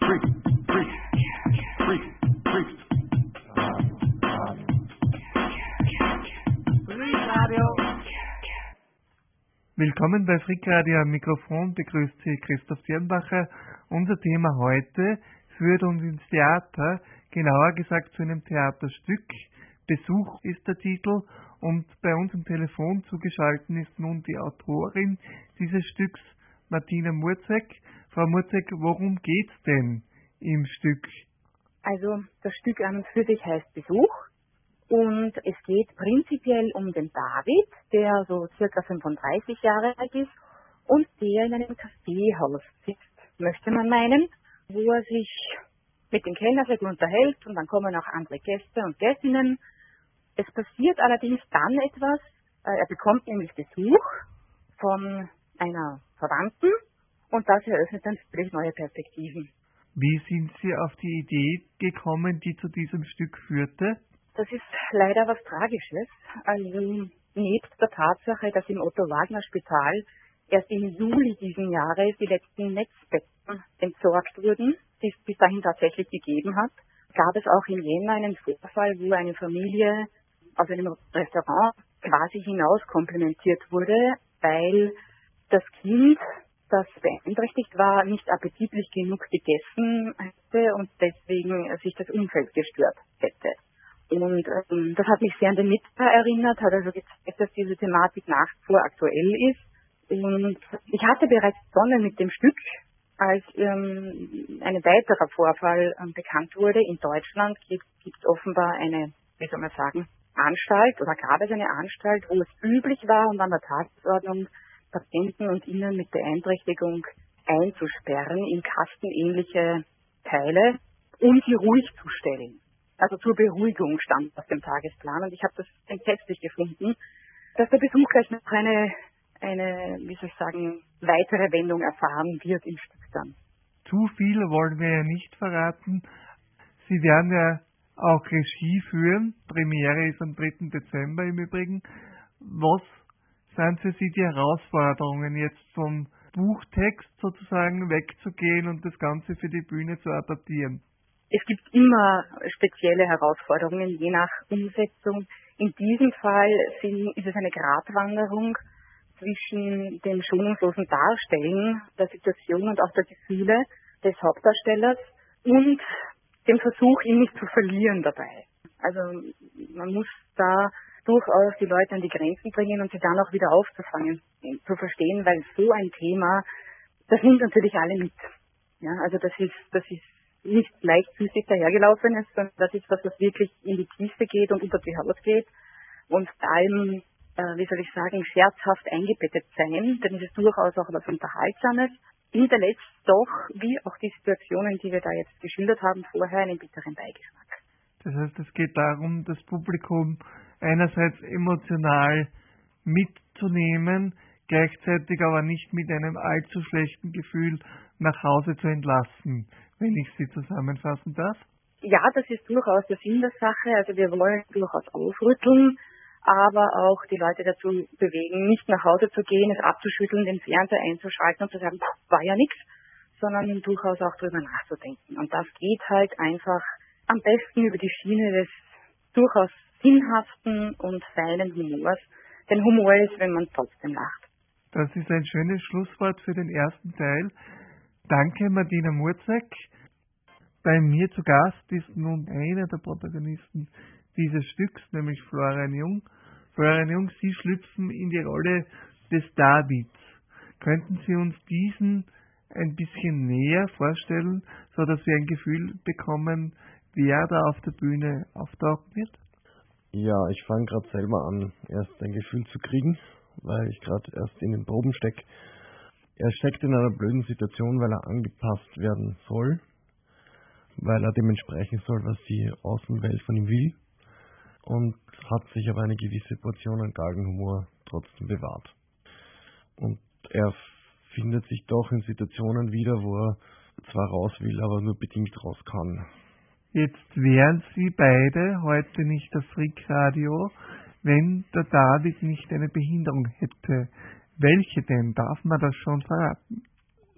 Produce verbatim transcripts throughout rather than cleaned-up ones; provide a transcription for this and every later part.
Willkommen bei Freak Radio. Am Mikrofon begrüßt Sie Christoph Dirnbacher. Unser Thema heute führt uns ins Theater, genauer gesagt zu einem Theaterstück. Besuch ist der Titel und bei uns am Telefon zugeschaltet ist nun die Autorin dieses Stücks, Martina Murzek. Frau Murzek, worum geht's denn im Stück? Also das Stück an und für sich heißt Besuch und es geht prinzipiell um den David, der so circa fünfunddreißig Jahre alt ist und der in einem Kaffeehaus sitzt, möchte man meinen, wo er sich mit dem Kellner sehr gut unterhält und dann kommen auch andere Gäste und Gästinnen. Es passiert allerdings dann etwas, er bekommt nämlich Besuch von einer Verwandten und das eröffnet dann völlig neue Perspektiven. Wie sind Sie auf die Idee gekommen, die zu diesem Stück führte? Das ist leider was Tragisches. Also nebst der Tatsache, dass im Otto-Wagner-Spital erst im Juli diesen Jahres die letzten Netzbetten entsorgt wurden, die es bis dahin tatsächlich gegeben hat, gab es auch im Jänner einen Vorfall, wo eine Familie aus einem Restaurant quasi hinaus komplimentiert wurde, weil das Kind, das beeinträchtigt war, nicht appetitlich genug gegessen hätte und deswegen sich das Umfeld gestört hätte. Und ähm, das hat mich sehr an den Mittag erinnert, hat also gezeigt, dass diese Thematik nach wie vor aktuell ist. Und ich hatte bereits begonnen mit dem Stück, als ähm, ein weiterer Vorfall ähm, bekannt wurde. In Deutschland gibt es offenbar eine, wie soll man sagen, Anstalt oder gab es eine Anstalt, wo es üblich war und an der Tagesordnung Patienten und Ihnen mit Beeinträchtigung einzusperren in kastenähnliche Teile, um sie ruhig zu stellen. Also zur Beruhigung stand auf dem Tagesplan und ich habe das entsetzlich gefunden, dass der Besuch gleich noch eine, eine, wie soll ich sagen, weitere Wendung erfahren wird im Stück dann. Zu viel wollen wir ja nicht verraten. Sie werden ja auch Regie führen. Premiere ist am dritten Dezember im Übrigen. Was sind für Sie die Herausforderungen, jetzt vom Buchtext sozusagen wegzugehen und das Ganze für die Bühne zu adaptieren? Es gibt immer spezielle Herausforderungen, je nach Umsetzung. In diesem Fall sind, ist es eine Gratwanderung zwischen dem schonungslosen Darstellen der Situation und auch der Gefühle des Hauptdarstellers und dem Versuch, ihn nicht zu verlieren dabei. Also man muss da durchaus die Leute an die Grenzen bringen und sie dann auch wieder aufzufangen, zu verstehen, weil so ein Thema, das nimmt natürlich alle mit. Ja, also das ist, das ist nicht leichtfüßig dahergelaufenes, sondern das ist was, was wirklich in die Tiefe geht und unter die Haut geht und vor allem, äh, wie soll ich sagen, scherzhaft eingebettet sein, denn es ist durchaus auch was Unterhaltsames, hinterlässt doch, wie auch die Situationen, die wir da jetzt geschildert haben, vorher einen bitteren Beigeschmack. Das heißt, es geht darum, das Publikum einerseits emotional mitzunehmen, gleichzeitig aber nicht mit einem allzu schlechten Gefühl nach Hause zu entlassen, wenn ich Sie zusammenfassen darf? Ja, das ist durchaus der Sinn der Sache. Also wir wollen durchaus aufrütteln, aber auch die Leute dazu bewegen, nicht nach Hause zu gehen, es abzuschütteln, den Fernseher einzuschalten und zu sagen, war ja nichts, sondern durchaus auch drüber nachzudenken. Und das geht halt einfach am besten über die Schiene des durchaus sinnhaften und feinen Humors. Denn Humor ist, wenn man trotzdem lacht. Das ist ein schönes Schlusswort für den ersten Teil. Danke, Martina Murzek. Bei mir zu Gast ist nun einer der Protagonisten dieses Stücks, nämlich Florian Jung. Florian Jung, Sie schlüpfen in die Rolle des Davids. Könnten Sie uns diesen ein bisschen näher vorstellen, sodass wir ein Gefühl bekommen, wer da auf der Bühne auftauchen wird? Ja, ich fange gerade selber an, erst ein Gefühl zu kriegen, weil ich gerade erst in den Proben stecke. Er steckt in einer blöden Situation, weil er angepasst werden soll, weil er dem entsprechen soll, was die Außenwelt von ihm will, und hat sich aber eine gewisse Portion an Galgenhumor trotzdem bewahrt. Und er findet sich doch in Situationen wieder, wo er zwar raus will, aber nur bedingt raus kann. Jetzt wären Sie beide heute nicht auf Freak Radio, wenn der David nicht eine Behinderung hätte. Welche denn? Darf man das schon verraten?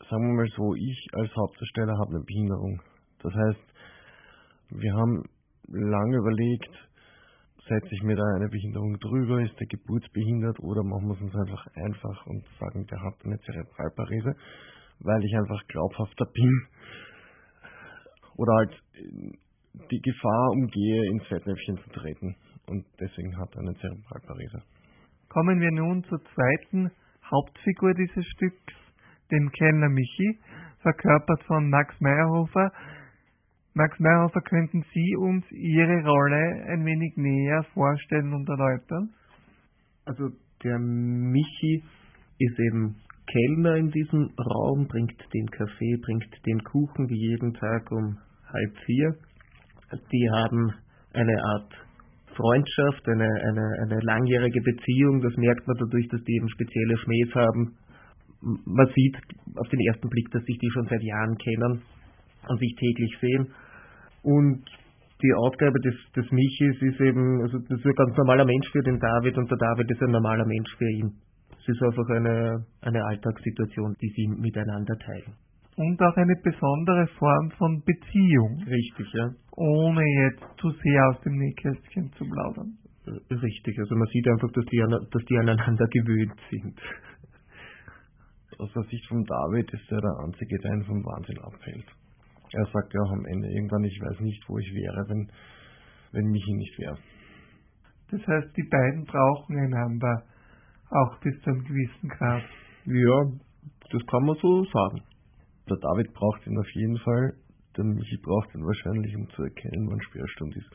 sagen wir mal so, ich als Hauptdarsteller habe eine Behinderung. Das heißt, wir haben lange überlegt, setze ich mir da eine Behinderung drüber, ist der geburtsbehindert oder machen wir es uns einfach einfach und sagen, der hat eine Zerebralparese, weil ich einfach glaubhafter bin oder halt die Gefahr umgehe, ins Fettnäpfchen zu treten und deswegen hat er eine Zerebralparese. Kommen wir nun zur zweiten Hauptfigur dieses Stücks, dem Kellner Michi, verkörpert von Max Meyerhofer. Max Meyerhofer, könnten Sie uns Ihre Rolle ein wenig näher vorstellen und erläutern? Also der Michi ist eben Kellner in diesem Raum, bringt den Kaffee, bringt den Kuchen wie jeden Tag um halb vier. Die haben eine Art Freundschaft, eine, eine, eine langjährige Beziehung, das merkt man dadurch, dass die eben spezielle Schmähs haben. Man sieht auf den ersten Blick, dass sich die schon seit Jahren kennen und sich täglich sehen. Und die Aufgabe des, des Michis ist eben, also das ist ein ganz normaler Mensch für den David und der David ist ein normaler Mensch für ihn. Es ist einfach eine, eine Alltagssituation, die sie miteinander teilen. Und auch eine besondere Form von Beziehung. Richtig, ja. Ohne jetzt zu sehr aus dem Nähkästchen zu plaudern. Richtig, also man sieht einfach, dass die, dass die aneinander gewöhnt sind. Aus der Sicht von David ist er der Einzige, der ihn vom Wahnsinn abhält. Er sagt ja auch am Ende irgendwann, ich weiß nicht, wo ich wäre, wenn, wenn Michi nicht wäre. Das heißt, die beiden brauchen einander, auch bis zu einem gewissen Grad. Ja, das kann man so sagen. Der David braucht ihn auf jeden Fall, der Michi braucht ihn wahrscheinlich, um zu erkennen, wann Sperrstunde ist.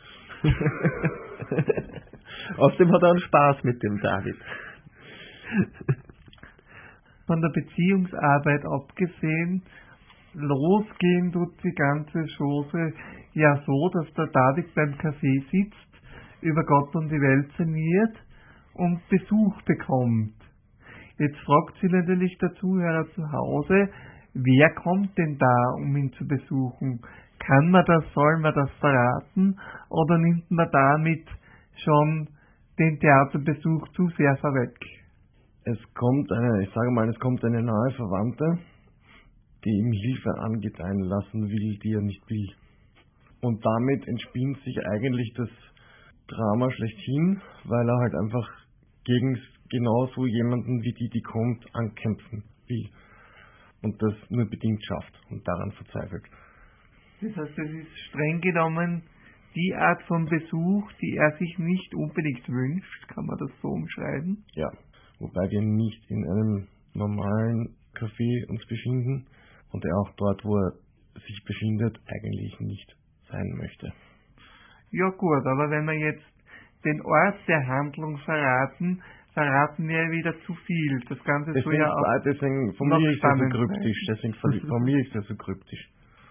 Außerdem hat er einen Spaß mit dem David. Von der Beziehungsarbeit abgesehen, losgehen tut die ganze Chose ja so, dass der David beim Kaffee sitzt, über Gott und die Welt sinniert und Besuch bekommt. Jetzt fragt sich natürlich der Zuhörer zu Hause, wer kommt denn da, um ihn zu besuchen? Kann man das, soll man das verraten oder nimmt man damit schon den Theaterbesuch zu sehr vorweg? Es kommt eine, ich sage mal, es kommt eine nahe Verwandte, die ihm Hilfe angedeihen lassen will, die er nicht will. Und damit entspinnt sich eigentlich das Drama schlechthin, weil er halt einfach gegen genauso jemanden wie die, die kommt, ankämpfen will. Und das nur bedingt schafft und daran verzweifelt. Das heißt, es ist streng genommen die Art von Besuch, die er sich nicht unbedingt wünscht, kann man das so umschreiben? Ja, wobei wir nicht in einem normalen Café uns befinden und er auch dort, wo er sich befindet, eigentlich nicht sein möchte. Ja gut, aber wenn wir jetzt den Ort der Handlung verraten, verraten wir wieder zu viel. Das Ganze deswegen, soll ja auch deswegen formuliere ich das so kryptisch. Deswegen formuliere ich das so kryptisch.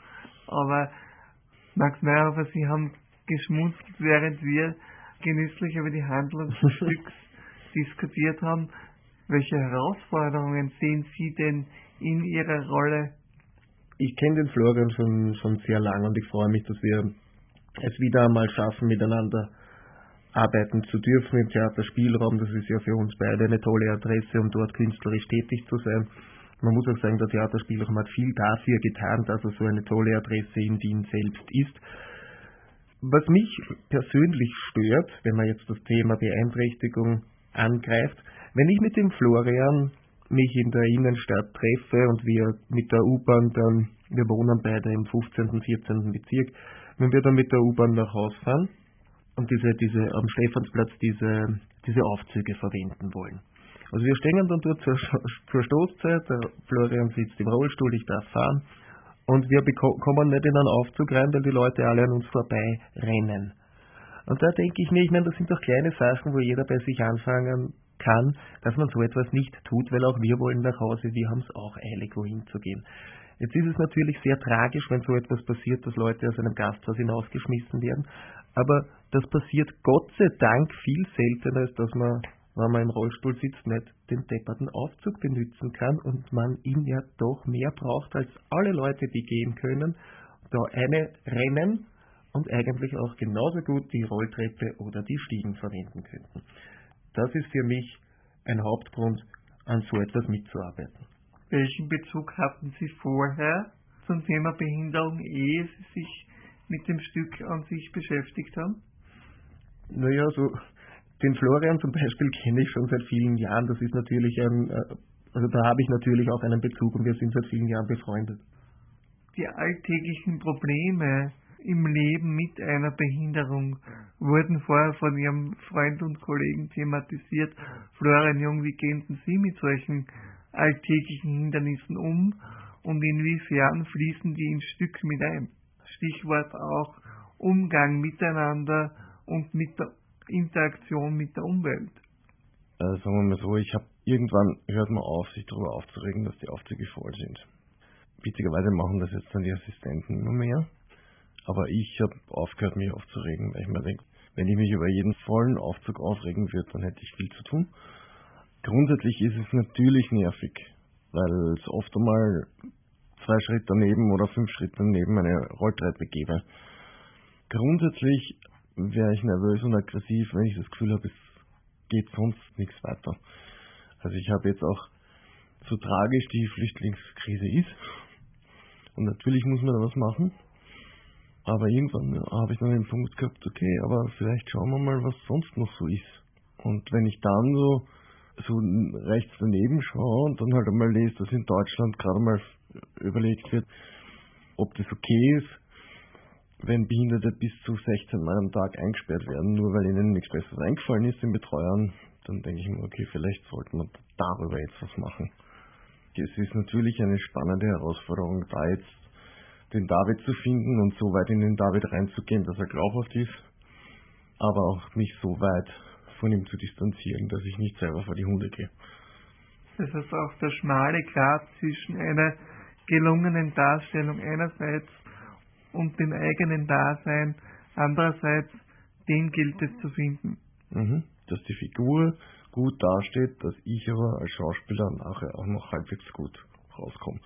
Aber Max Meyerhofer, Sie haben geschmunzelt, während wir genüsslich über die Handlung des Stücks diskutiert haben. Welche Herausforderungen sehen Sie denn in Ihrer Rolle? Ich kenne den Florian schon, schon sehr lange und ich freue mich, dass wir es wieder einmal schaffen, miteinander arbeiten zu dürfen im Theaterspielraum. Das ist ja für uns beide eine tolle Adresse, um dort künstlerisch tätig zu sein. Man muss auch sagen, der Theaterspielraum hat viel dafür getan, dass er so eine tolle Adresse in Wien selbst ist. Was mich persönlich stört, wenn man jetzt das Thema Beeinträchtigung angreift, wenn ich mit dem Florian mich in der Innenstadt treffe und wir mit der U-Bahn dann, wir wohnen beide im fünfzehnten, vierzehnten Bezirk, wenn wir dann mit der U-Bahn nach Hause fahren und diese, diese am Stephansplatz diese, diese Aufzüge verwenden wollen. Also wir stehen dann dort zur, zur Stoßzeit, der Florian sitzt im Rollstuhl, ich darf fahren und wir beko- kommen nicht in einen Aufzug rein, weil die Leute alle an uns vorbei rennen. Und da denke ich mir, ich meine, das sind doch kleine Sachen, wo jeder bei sich anfangen kann, dass man so etwas nicht tut, weil auch wir wollen nach Hause, wir haben es auch eilig, wohin zu gehen. Jetzt ist es natürlich sehr tragisch, wenn so etwas passiert, dass Leute aus einem Gasthaus hinausgeschmissen werden, aber das passiert Gott sei Dank viel seltener, als dass man, wenn man im Rollstuhl sitzt, nicht den depperten Aufzug benutzen kann und man ihn ja doch mehr braucht als alle Leute, die gehen können, da eine rennen und eigentlich auch genauso gut die Rolltreppe oder die Stiegen verwenden könnten. Das ist für mich ein Hauptgrund, an so etwas mitzuarbeiten. Welchen Bezug hatten Sie vorher zum Thema Behinderung, ehe Sie sich mit dem Stück an sich beschäftigt haben? Naja, so den Florian zum Beispiel kenne ich schon seit vielen Jahren. Das ist natürlich ein, also da habe ich natürlich auch einen Bezug und wir sind seit vielen Jahren befreundet. Die alltäglichen Probleme im Leben mit einer Behinderung wurden vorher von Ihrem Freund und Kollegen thematisiert. Florian Jung, wie gehen Sie mit solchen alltäglichen Hindernissen um und inwiefern fließen die ins Stück mit ein? Stichwort auch Umgang miteinander und mit der Interaktion mit der Umwelt. Äh, sagen wir mal so, ich habe irgendwann hört man auf, sich darüber aufzuregen, dass die Aufzüge voll sind. Witzigerweise machen das jetzt dann die Assistenten immer mehr. Aber ich habe aufgehört, mich aufzuregen, weil ich mir denke, wenn ich mich über jeden vollen Aufzug aufregen würde, dann hätte ich viel zu tun. Grundsätzlich ist es natürlich nervig, weil es oft einmal zwei Schritte daneben oder fünf Schritte daneben eine Rolltreppe gäbe. Grundsätzlich wäre ich nervös und aggressiv, wenn ich das Gefühl habe, es geht sonst nichts weiter. Also ich habe jetzt auch, so tragisch die Flüchtlingskrise ist, und natürlich muss man da was machen, aber irgendwann habe ich dann den Punkt gehabt, okay, aber vielleicht schauen wir mal, was sonst noch so ist. Und wenn ich dann so, so rechts daneben schaue und dann halt einmal lese, dass in Deutschland gerade mal überlegt wird, ob das okay ist, wenn Behinderte bis zu sechzehn Mal am Tag eingesperrt werden, nur weil ihnen nichts Besseres eingefallen ist, den Betreuern, dann denke ich mir, okay, vielleicht sollte man darüber jetzt was machen. Es ist natürlich eine spannende Herausforderung, da jetzt den David zu finden und so weit in den David reinzugehen, dass er glaubhaft ist, aber auch mich so weit von ihm zu distanzieren, dass ich nicht selber vor die Hunde gehe. Das ist auch der schmale Grat zwischen einer gelungenen Darstellung einerseits und dem eigenen Dasein andererseits, den gilt es zu finden. Mhm. Dass die Figur gut dasteht, dass ich aber als Schauspieler nachher auch noch halbwegs gut rauskomme.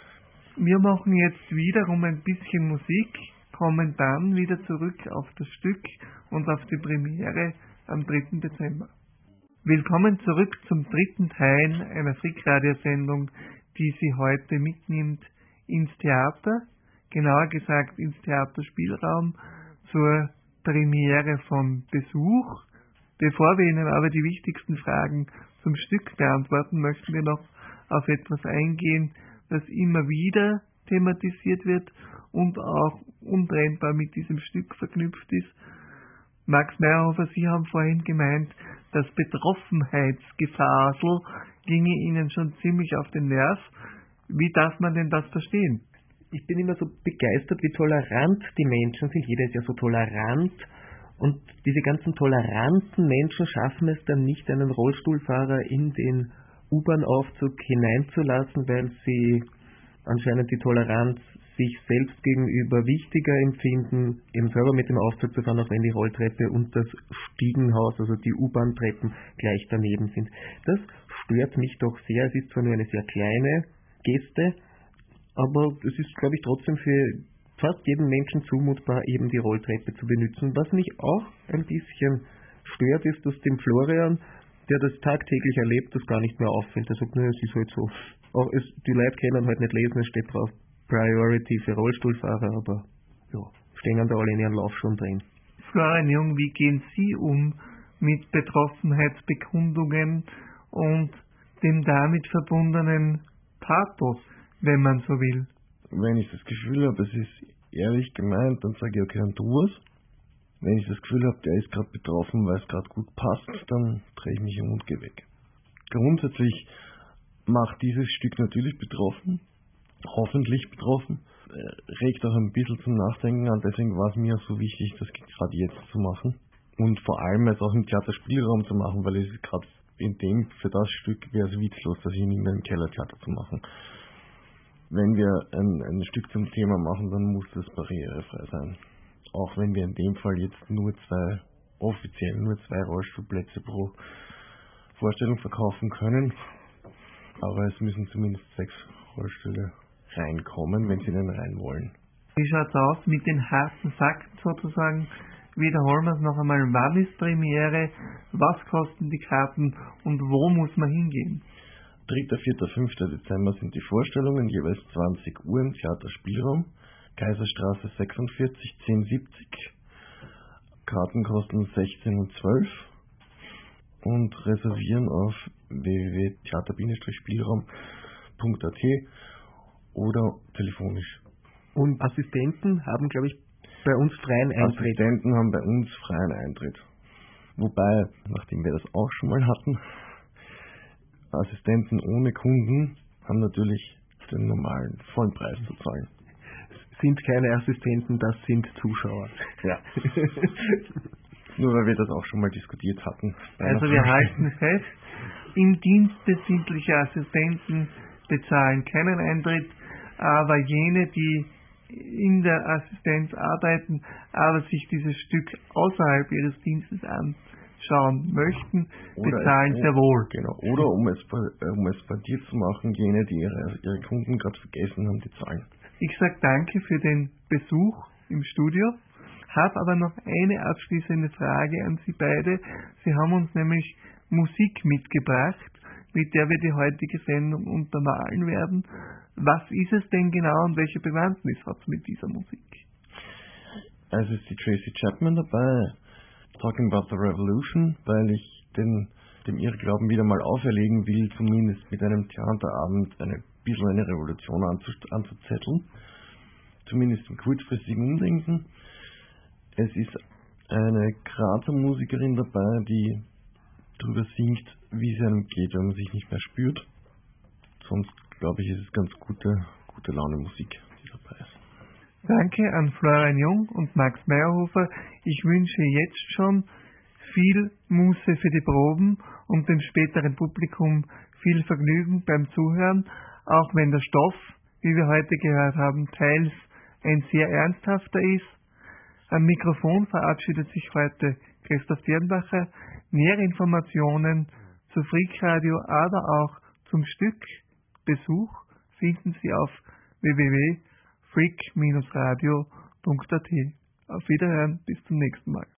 Wir machen jetzt wiederum ein bisschen Musik, kommen dann wieder zurück auf das Stück und auf die Premiere am dritten Dezember. Willkommen zurück zum dritten Teil einer Frick-Radio-Sendung, die Sie heute mitnimmt ins Theater, genauer gesagt ins Theaterspielraum, zur Premiere von Besuch. Bevor wir Ihnen aber die wichtigsten Fragen zum Stück beantworten, möchten wir noch auf etwas eingehen, das immer wieder thematisiert wird und auch untrennbar mit diesem Stück verknüpft ist. Max Meyerhofer, Sie haben vorhin gemeint, das Betroffenheitsgefasel ginge Ihnen schon ziemlich auf den Nerv. Wie darf man denn das verstehen? Ich bin immer so begeistert, wie tolerant die Menschen sind. Jeder ist ja so tolerant. Und diese ganzen toleranten Menschen schaffen es dann nicht, einen Rollstuhlfahrer in den U-Bahn-Aufzug hineinzulassen, weil sie anscheinend die Toleranz sich selbst gegenüber wichtiger empfinden, eben selber mit dem Aufzug zu fahren, auch wenn die Rolltreppe und das Stiegenhaus, also die U-Bahn-Treppen, gleich daneben sind. Das stört mich doch sehr. Es ist zwar nur eine sehr kleine Geste, aber es ist, glaube ich, trotzdem für fast jedem Menschen zumutbar, eben die Rolltreppe zu benutzen. Was mich auch ein bisschen stört, ist, dass dem Florian, der das tagtäglich erlebt, das gar nicht mehr auffällt. Er sagt, naja, es ist halt so. Auch es, die Leute können halt nicht lesen, es steht drauf Priority für Rollstuhlfahrer, aber ja, stehen da alle in ihren Lauf schon drin. Florian Jung, wie gehen Sie um mit Betroffenheitsbekundungen und dem damit verbundenen Pathos, wenn man so will? Wenn ich das Gefühl habe, es ist ehrlich gemeint, dann sage ich, okay, dann tu was. Wenn ich das Gefühl habe, der ist gerade betroffen, weil es gerade gut passt, dann drehe ich mich um und gehe weg. Grundsätzlich macht dieses Stück natürlich betroffen, hoffentlich betroffen, regt auch ein bisschen zum Nachdenken an, deswegen war es mir auch so wichtig, das gerade jetzt zu machen. Und vor allem es auch im Theaterspielraum zu machen, weil es gerade in dem, für das Stück wäre es witzlos, das in irgendeinem Kellertheater zu machen. Wenn wir ein, ein Stück zum Thema machen, dann muss das barrierefrei sein. Auch wenn wir in dem Fall jetzt nur zwei, offiziell nur zwei Rollstuhlplätze pro Vorstellung verkaufen können. Aber es müssen zumindest sechs Rollstühle reinkommen, wenn sie denn rein wollen. Wie schaut's aus mit den harten Fakten sozusagen? Wiederholen wir es noch einmal. Wann ist Premiere? Was kosten die Karten? Und wo muss man hingehen? dritter, vierter, fünfter Dezember sind die Vorstellungen, jeweils zwanzig Uhr im Theater Spielraum, Kaiserstraße sechsundvierzig, zehn siebzig. Karten kosten sechzehn und zwölf und reservieren auf w w w punkt theater Spielraum punkt a t oder telefonisch. Und Assistenten haben, glaube ich, bei uns freien Eintritt. Assistenten haben bei uns freien Eintritt. Wobei, nachdem wir das auch schon mal hatten, Assistenten ohne Kunden haben natürlich den normalen vollen Preis zu zahlen. Sind keine Assistenten, das sind Zuschauer. Ja. Nur weil wir das auch schon mal diskutiert hatten. Also wir halten fest, im Dienst befindliche Assistenten bezahlen keinen Eintritt, aber jene, die in der Assistenz arbeiten, aber sich dieses Stück außerhalb ihres Dienstes anschauen möchten, oder bezahlen es, sehr wohl. Genau. Oder um es, um es bei dir zu machen, jene, die ihre, ihre Kunden gerade vergessen haben, die zahlen. Ich sage danke für den Besuch im Studio, habe aber noch eine abschließende Frage an Sie beide. Sie haben uns nämlich Musik mitgebracht, mit der wir die heutige Sendung untermalen werden. Was ist es denn genau und welche Bewandtnis hat es mit dieser Musik? Also ist die Tracy Chapman dabei, Talking About the Revolution, weil ich den, dem Irrglauben wieder mal auferlegen will, zumindest mit einem Theaterabend eine bisschen eine Revolution anzuzetteln. Zumindest im kurzfristigen Umdenken. Es ist eine Grazer Musikerin dabei, die darüber singt, wie es einem geht, wenn man sich nicht mehr spürt. Sonst, glaube ich, ist es ganz gute, gute Laune Musik, die dabei ist. Danke an Florian Jung und Max Meyerhofer. Ich wünsche jetzt schon viel Muße für die Proben und dem späteren Publikum viel Vergnügen beim Zuhören, auch wenn der Stoff, wie wir heute gehört haben, teils ein sehr ernsthafter ist. Am Mikrofon verabschiedet sich heute Christoph Dirnbacher. Nähere Informationen zu Freak Radio, aber auch zum Stück Besuch finden Sie auf w w w punkt freak Bindestrich radio punkt a t. Auf Wiederhören, bis zum nächsten Mal.